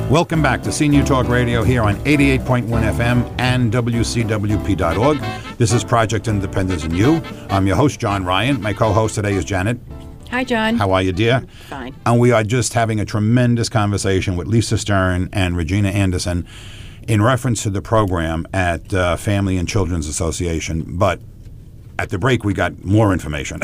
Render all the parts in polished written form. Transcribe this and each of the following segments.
Welcome back to Senior Talk Radio here on 88.1 FM and WCWP.org. This is Project Independence and You. I'm your host, John Ryan. My co-host today is Janet. Hi, John. How are you, dear? Fine. And we are just having a tremendous conversation with Lisa Stern and Regina Anderson in reference to the program at Family and Children's Association. But at the break, we got more information.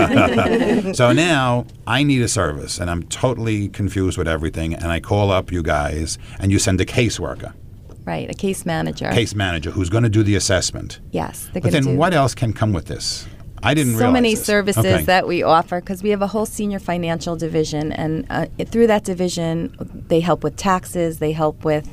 So now I need a service, and I'm totally confused with everything. And I call up you guys, and you send a caseworker. Right, a case manager. Case manager who's going to do the assessment. Yes. But then what else can come with this? I didn't realize so many this. services that we offer because we have a whole senior financial division, and through that division they help with taxes, they help with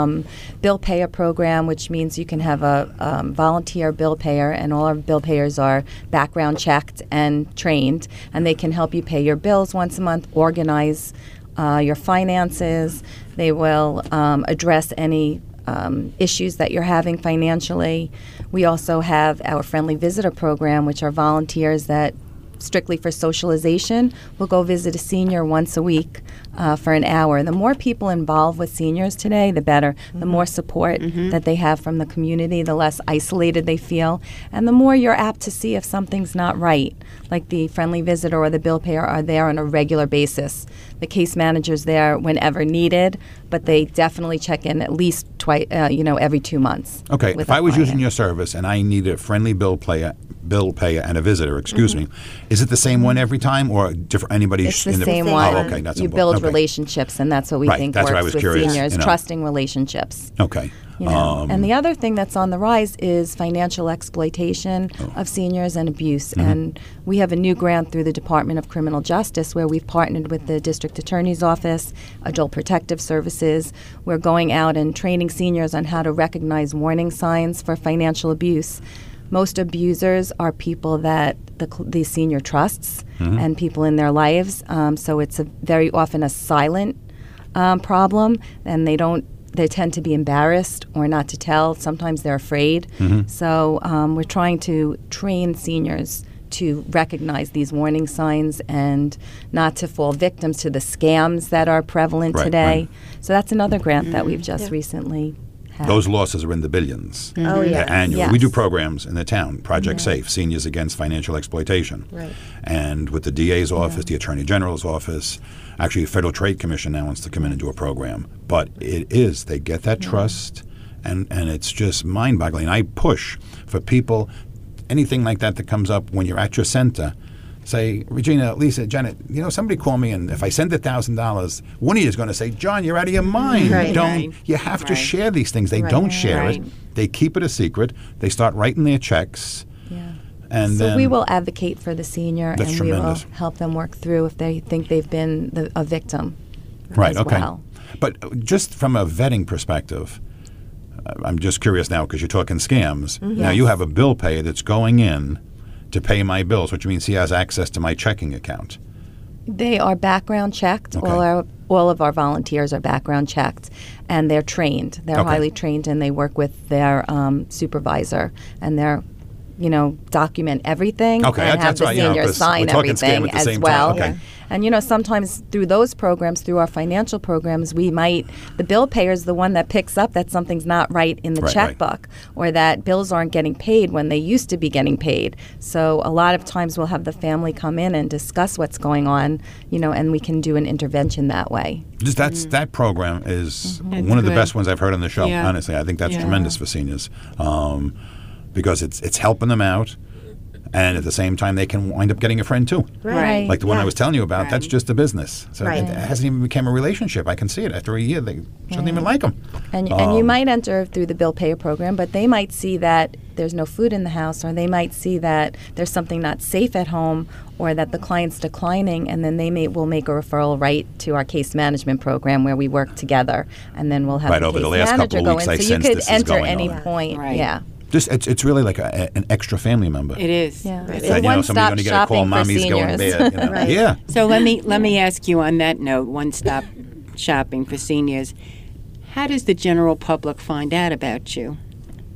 bill payer program, which means you can have a volunteer bill payer, and all our bill payers are background checked and trained, and they can help you pay your bills once a month, organize your finances. They will address any issues that you're having financially. We also have our Friendly Visitor Program, which are volunteers that strictly for socialization will go visit a senior once a week for an hour. The more people involved with seniors today, the better. The more support that they have from the community, the less isolated they feel, and the more you're apt to see if something's not right. Like the Friendly Visitor or the bill payer are there on a regular basis. The case manager's there whenever needed, but they definitely check in at least twice, every 2 months. Okay, if I was using your service and I need a friendly bill payer and a visitor, excuse me, is it the same one every time or different? Anybody? It's the same one. Oh, okay, that's you build relationships, and that's what we think that's works what I was with curious, seniors, trusting relationships. Okay. And the other thing that's on the rise is financial exploitation of seniors and abuse. And we have a new grant through the Department of Criminal Justice where we've partnered with the District Attorney's Office, Adult Protective Services. We're going out and training seniors on how to recognize warning signs for financial abuse. Most abusers are people that the senior trusts and people in their lives. So it's very often a silent problem, and they tend to be embarrassed or not to tell. Sometimes they're afraid. So we're trying to train seniors to recognize these warning signs and not to fall victims to the scams that are prevalent today. Right. So that's another grant that we've just recently had. Those losses are in the billions. Oh, yeah. Annually. Yes. We do programs in the town, Project Safe, Seniors Against Financial Exploitation. Right. And with the DA's office, the Attorney General's office, actually the Federal Trade Commission now wants to come in and do a program. But they get that trust, and it's just mind-boggling. I push for people, anything like that comes up when you're at your center, say, Regina, Lisa, Janet, somebody call me, and if I send $1,000, one of you is going to say, John, you're out of your mind. You have to share these things. They don't share it. They keep it a secret. They start writing their checks. Yeah. And so we will advocate for the senior, and tremendous. We will help them work through if they think they've been a victim. Right, as okay. Well. But just from a vetting perspective, I'm just curious now because you're talking scams. Now you have a bill payer that's going in to pay my bills, which means he has access to my checking account. They are background checked. Okay. All of our volunteers are background checked, and they're trained. They're highly trained, and they work with their supervisor, and they're document everything and have the senior sign everything as well. Okay. And sometimes through those programs, through our financial programs, the bill payer is the one that picks up that something's not right in the checkbook or that bills aren't getting paid when they used to be getting paid. So a lot of times we'll have the family come in and discuss what's going on, and we can do an intervention that way. Just that program is one of the best ones I've heard on the show, honestly. I think that's tremendous for seniors. Because it's helping them out, and at the same time they can wind up getting a friend too. Right. Like the one I was telling you about, that's just a business. So it hasn't even become a relationship. I can see it. After a year, they shouldn't even like them. And you might enter through the bill payer program, but they might see that there's no food in the house, or they might see that there's something not safe at home, or that the client's declining, and then will make a referral right to our case management program where we work together, and then we'll have the case manager go in. So you could enter any point. Yeah. It's really like an extra family member. It is. Yeah. It's somebody's going to get a call, mommy's going to bed. Yeah. So let me ask you on that note, one-stop shopping for seniors. How does the general public find out about you?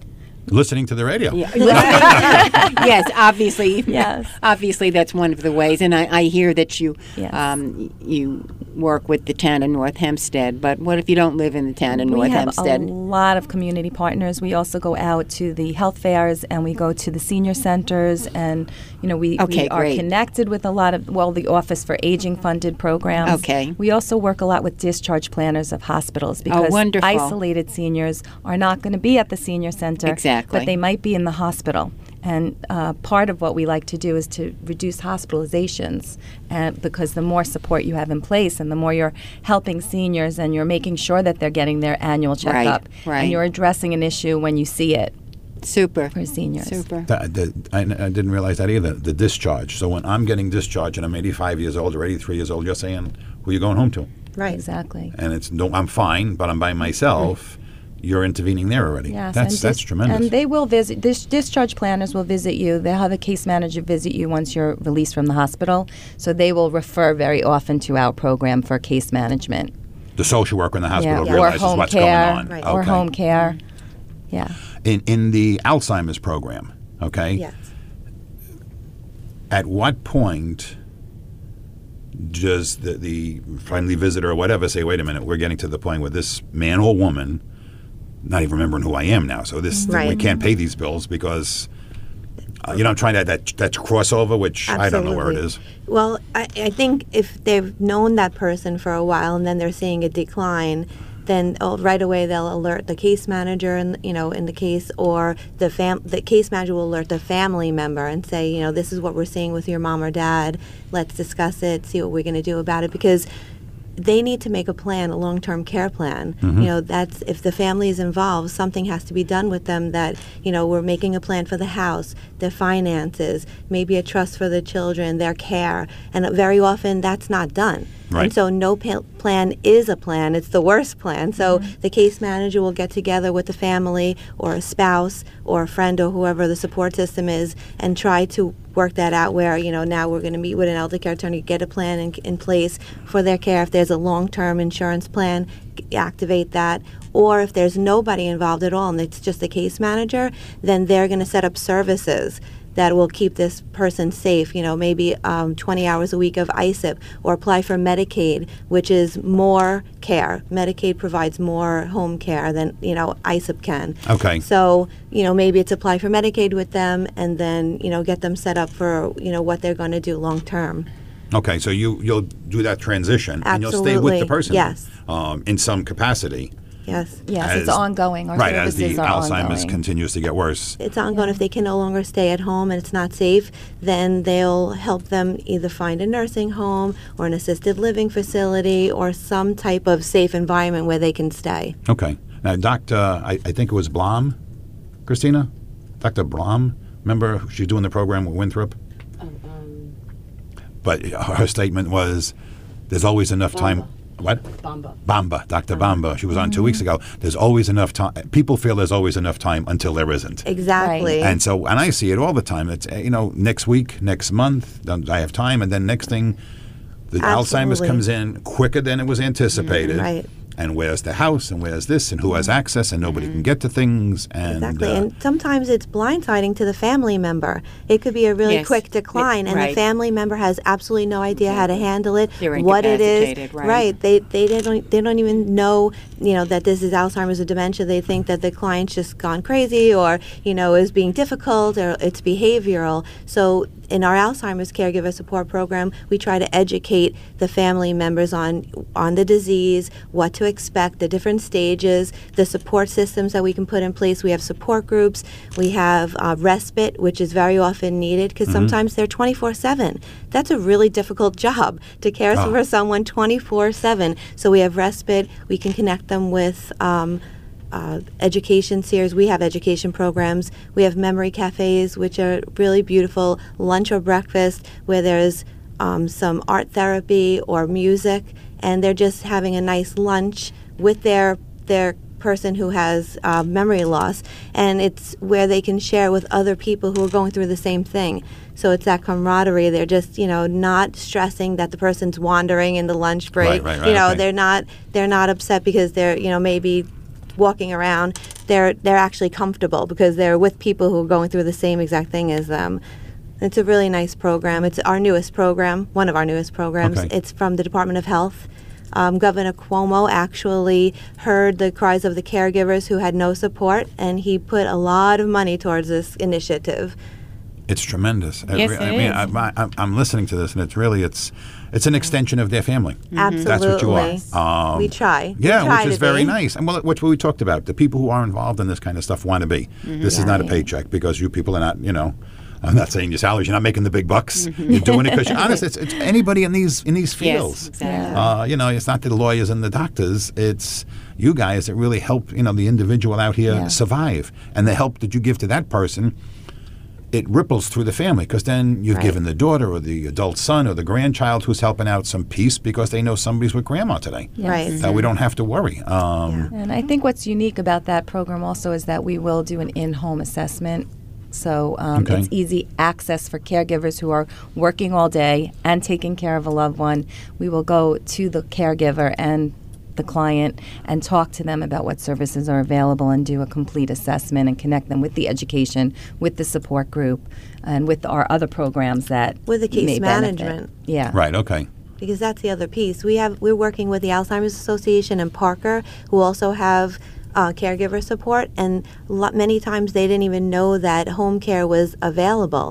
Listening to the radio. Yeah. Yes, obviously. Yes. Obviously, that's one of the ways. And I hear that you Yes. you work with the town of North Hempstead. But what if you don't live in the town of North We have Hempstead? a lot of community partners. We also go out to the health fairs and we go to the senior centers, and we Okay, are great. connected with a lot of the Office for Aging funded programs. Okay. We also work a lot with discharge planners of hospitals because wonderful. isolated seniors are not going to be at the senior center, Exactly. but they might be in the hospital. And part of what we like to do is to reduce hospitalizations, because the more support you have in place and the more you're helping seniors and you're making sure that they're getting their annual checkup, right. and you're addressing an issue when you see it Super. for seniors. Super. I didn't realize that either, the discharge. So when I'm getting discharged and I'm 85 years old or 83 years old, you're saying, who are you going home to? Right. Exactly. And it's, no, I'm fine, but I'm by myself. You're intervening there already. Yes, That's tremendous. And they will visit. Discharge planners will visit you. They'll have a case manager visit you once you're released from the hospital. So they will refer very often to our program for case management. The social worker in the hospital or realizes home what's care, going on. Right. or Okay. home care. Yeah. In the Alzheimer's program, okay? Yes. At what point does the friendly visitor or whatever say, wait a minute, we're getting to the point where this man or woman, not even remembering who I am now, so this we Right. can't pay these bills because, I'm trying that crossover, which I don't know where it is. Well, I think if they've known that person for a while and then they're seeing a decline, then right away they'll alert the case manager in the case, or the case manager will alert the family member and say, this is what we're seeing with your mom or dad. Let's discuss it, see what we're going to do about it, because they need to make a plan, a long-term care plan. That's if the family is involved, something has to be done with them. That we're making a plan for the house, their finances, maybe a trust for the children, their care, and very often that's not done. Right. And so no plan is a plan. It's the worst plan. So the case manager will get together with the family or a spouse or a friend or whoever the support system is and try to work that out where, now we're going to meet with an elder care attorney, get a plan in place for their care. If there's a long-term insurance plan, activate that. Or if there's nobody involved at all and it's just a case manager, then they're going to set up services that will keep this person safe, maybe 20 hours a week of ISIP, or apply for Medicaid, which is more care. Medicaid provides more home care than, ISIP can. Okay. So, maybe it's apply for Medicaid with them and then, get them set up for, what they're going to do long term. Okay, so you'll do that transition and you'll stay with the Absolutely. person Yes. In some capacity. Yes. Yes, As- it's ongoing. Our Right, as services the are Alzheimer's ongoing. continues to get worse. It's ongoing. If they can no longer stay at home and it's not safe, then they'll help them either find a nursing home or an assisted living facility or some type of safe environment where they can stay. Okay. Now, Dr. I think it was Blom, Christina? Dr. Blom? Remember she's doing the program with Winthrop? But her statement was, there's always enough time. What? Bamba, Dr. Bamba. She was on 2 weeks ago. There's always enough time. People feel there's always enough time until there isn't. Exactly. And so, and I see it all the time. It's, next week, next month, I have time. And then next thing, the Alzheimer's Absolutely. comes in quicker than it was anticipated. Right. And where's the house, and where's this, and who has access, and nobody can get to things. And Exactly. And sometimes it's blindsiding to the family member. It could be a really Yes. quick decline, and the Right. family member has absolutely no idea how to handle it, They're what it is. incapacitated, right. They don't even know, that this is Alzheimer's or dementia. They think that the client's just gone crazy or, is being difficult or it's behavioral. So in our Alzheimer's caregiver support program, we try to educate the family members on the disease, what to expect, the different stages, the support systems that we can put in place. We have support groups. We have respite, which is very often needed because sometimes they're 24/7. That's a really difficult job to care for someone 24/7. So we have respite. We can connect them with education series. We have education programs. We have memory cafes, which are really beautiful, lunch or breakfast, where there's some art therapy or music, and they're just having a nice lunch with their person who has memory loss, and it's where they can share with other people who are going through the same thing. So it's that camaraderie. They're just, not stressing that the person's wandering in the lunch break. Right, Okay. okay. They're not upset because they're, maybe walking around, they're actually comfortable because they're with people who are going through the same exact thing as them. It's a really nice program. It's our newest program, one of our newest programs. Okay. It's from the Department of Health. Governor Cuomo actually heard the cries of the caregivers who had no support, and he put a lot of money towards this initiative. It's tremendous. Yes, I it mean, is. I'm listening to this, and it's an extension of their family. Absolutely. That's what you are. We try. Yeah, we try which is to very be. nice. And well, what we talked about, the people who are involved in this kind of stuff want to be. This is not a Right. paycheck because you people are not, I'm not saying your salaries. You're not making the big bucks. You're doing it because you're honest. It's anybody in these fields. Yes, exactly. It's not the lawyers and the doctors. It's you guys that really help, the individual out here Yeah. survive. And the help that you give to that person, it ripples through the family because then you've Right. given the daughter or the adult son or the grandchild who's helping out some peace because they know somebody's with grandma today. Yes. Right. That we don't have to worry. And I think what's unique about that program also is that we will do an in-home assessment. So Okay. it's easy access for caregivers who are working all day and taking care of a loved one. We will go to the caregiver and the client and talk to them about what services are available and do a complete assessment and connect them with the education, with the support group, and with our other programs that With the case may benefit. management. Yeah. Right, okay. Because that's the other piece. We're working with the Alzheimer's Association in Parker, who also have caregiver support, and many times they didn't even know that home care was available.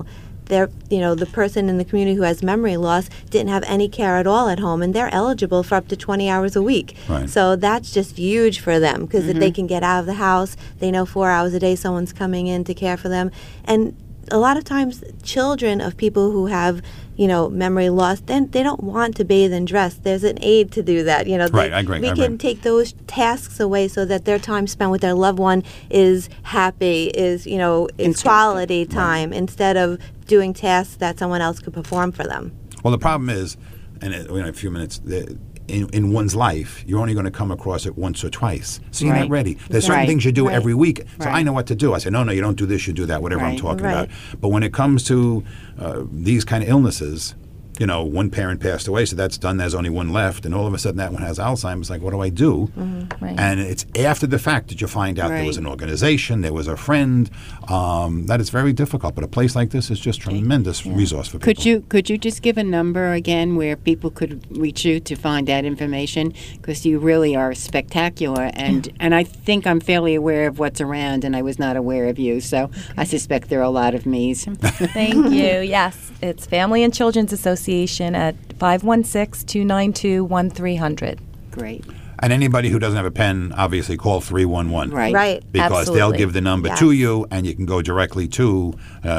The person in the community who has memory loss didn't have any care at all at home, and they're eligible for up to 20 hours a week. Right. So that's just huge for them because they can get out of the house. They know 4 hours a day someone's coming in to care for them. And a lot of times children of people who have memory loss, then they don't want to bathe and dress. There's an aid to do that. Right, I agree, We I can agree. take those tasks away so that their time spent with their loved one is happy, is Constructive. quality time instead of doing tasks that someone else could perform for them. Well, the problem is, and in a few minutes, in one's life, you're only going to come across it once or twice. So you're not Right. ready. There's certain Right. things you do Right. every week. So I Right. know what to do. I say, no, you don't do this, you do that, whatever I'm Right. talking Right. about. But when it comes to these kind of illnesses, one parent passed away, so that's done. There's only one left. And all of a sudden that one has Alzheimer's. Like, what do I do? Right. And it's after the fact that you find out there was Right. an organization, there was a friend. That is very difficult. But a place like this is just tremendous resource for people. Could you just give a number again where people could reach you to find that information? Because you really are spectacular, and I think I'm fairly aware of what's around, and I was not aware of you. So I suspect there are a lot of me's. Thank you. Yes, it's Family and Children's Association at 516-292-1300. Great. And anybody who doesn't have a pen, obviously call 311. Right. Right. Because they'll Absolutely. give the number Yes. to you, and you can go directly to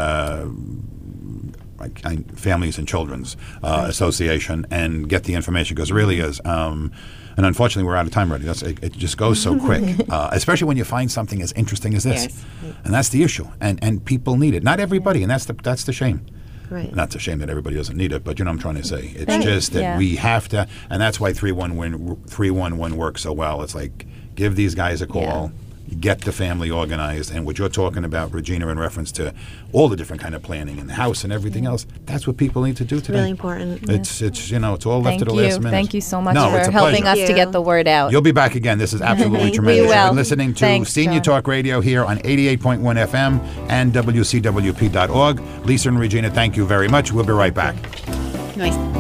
Families and Children's Association and get the information. Because it really is. And unfortunately, we're out of time already. It just goes so quick, especially when you find something as interesting as this. Yes. And that's the issue. And people need it. Not everybody, and that's the shame. Right. Not a shame that everybody doesn't need it, but you know what I'm trying to say. It's Right. just that Yeah. we have to, and that's why 311 works so well. It's like, give these guys a call, get the family organized, and what you're talking about, Regina, in reference to all the different kind of planning in the house and everything else, that's what people need to do today. Really important. It's it's all left Thank to the you. last minute. Thank you so much No, for it's a helping pleasure. us to get the word out. You'll be back again. This is absolutely We tremendous. You've will. been listening to Thanks, Senior John. Talk Radio here on 88.1 FM and WCWP.org. Lisa and Regina, thank you very much. We'll be right back. Nice.